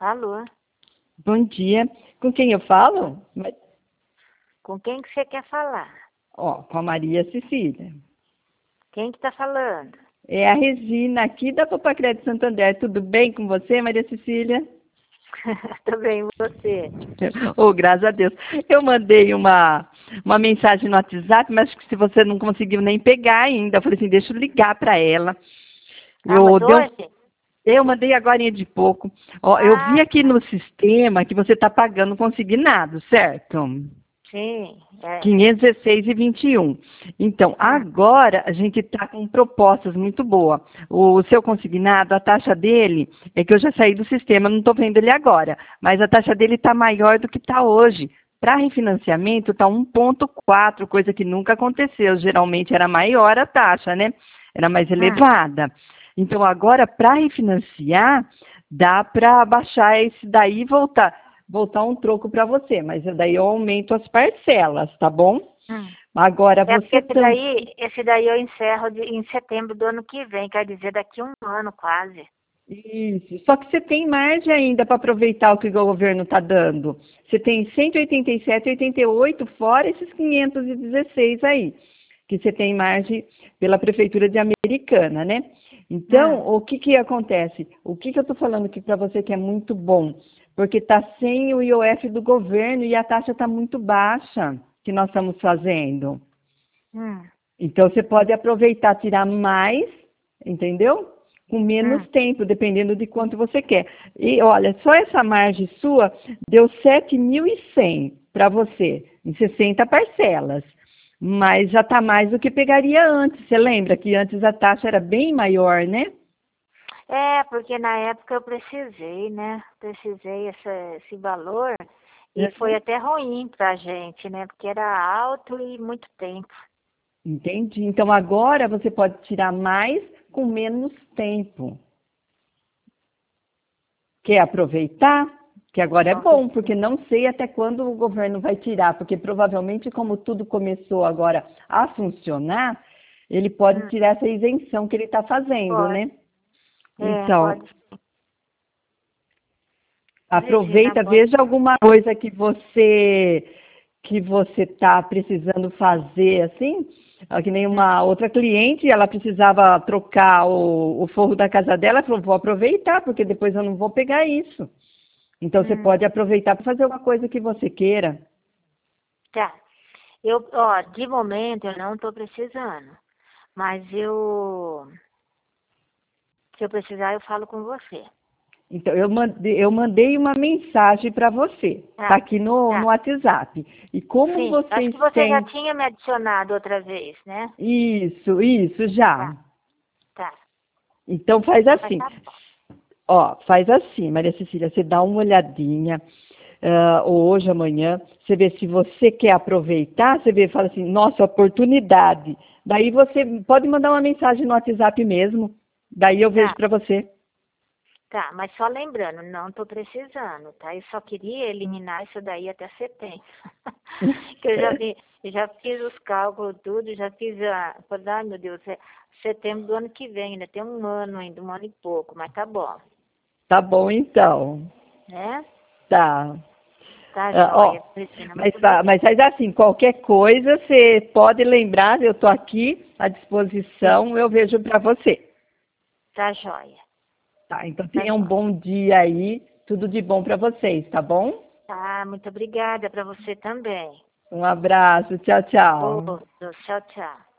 Alô? Bom dia. Com quem eu falo? Com quem que você quer falar? Ó, com a Maria Cecília. Quem que tá falando? É a Regina, aqui da Popacred Santander. Tudo bem com você, Maria Cecília? Tô bem, e você? Oh, graças a Deus. Eu mandei uma mensagem no WhatsApp, mas acho que se você não conseguiu nem pegar ainda, eu falei assim, deixa eu ligar para ela. Ah, mas hoje? Eu mandei agora de pouco. Ó, eu vi Ah, aqui no sistema que você está pagando consignado, certo? sim. É. 516,21. Então, Hum, agora a gente está com propostas muito boas. O seu consignado, a taxa dele, é que eu já saí do sistema, não estou vendo ele agora, mas a taxa dele está maior do que está hoje. Para refinanciamento está 1,4, coisa que nunca aconteceu. Geralmente era maior a taxa, né? Era mais hum. elevada. Então, agora, para refinanciar, dá para baixar esse daí e voltar um troco para você, mas daí eu aumento as parcelas, tá bom? Hum. Agora É porque você também. esse daí eu encerro em setembro do ano que vem, quer dizer, daqui um ano quase. Isso. Só que você tem margem ainda para aproveitar o que o governo está dando. Você tem 187,88 fora esses 516 aí, que você tem margem pela Prefeitura de Americana, né? Então, Hum. o que acontece? O que eu estou falando aqui para você que é muito bom? Porque está sem o IOF do governo e a taxa está muito baixa que nós estamos fazendo. Hum. Então, você pode aproveitar, tirar mais, entendeu? Com menos Hum. tempo, dependendo de quanto você quer. E, olha, só essa margem sua deu 7.100 para você, em 60 parcelas. Mas já está mais do que pegaria antes. Você lembra que antes a taxa era bem maior, né? É, porque na época eu precisei, né? Precisei esse valor e foi Uhum. até ruim pra gente, né? Porque era alto e muito tempo. Entendi. Então, agora você pode tirar mais com menos tempo. Quer aproveitar? Que agora é Com bom, certeza. porque não sei até quando o governo vai tirar, porque provavelmente, como tudo começou agora a funcionar, ele pode Hum. tirar essa isenção que ele está fazendo, Pode. né? É, Então, pode. Regina, aproveita, pode. veja alguma coisa que você está precisando fazer, assim, que nem Hum. uma outra cliente, ela precisava trocar o forro da casa dela, ela falou, vou aproveitar, porque depois eu não vou pegar isso. Então, você Hum. pode aproveitar para fazer alguma coisa que você queira. Tá. Eu, ó, de momento eu não tô precisando. Mas se eu precisar, eu falo com você. Então, eu mandei uma mensagem para você. Está Tá. aqui no Tá. WhatsApp. E como Sim. Acho vocês que você já têm... tinha me adicionado outra vez, né? Isso, já. Tá. Tá. Então, faz Ah, mas assim. tá bom. Ó, faz assim, Maria Cecília, você dá uma olhadinha, ou hoje, amanhã, você vê se você quer aproveitar, você vê e fala assim, nossa, oportunidade. Daí você pode mandar uma mensagem no WhatsApp mesmo, daí eu vejo Tá. para você. Tá, mas só lembrando, não estou precisando, tá? Eu só queria eliminar isso daí até setembro. Que eu já fiz os cálculos, tudo, já fiz ai meu Deus, é setembro do ano que vem, ainda tem um ano ainda, um ano e pouco, mas tá bom, Tá bom, então. né? Tá. Tá Ó, joia, Cristina, mas, muito obrigada. mas faz assim, qualquer coisa, você pode lembrar, eu tô aqui à Sim, disposição, eu vejo para você. tá joia, Tá, então tá tenha um joia. bom dia aí, tudo de bom para vocês, tá bom? Tá, muito obrigada para você também. Um abraço, tchau, tchau. Outro, tchau, tchau.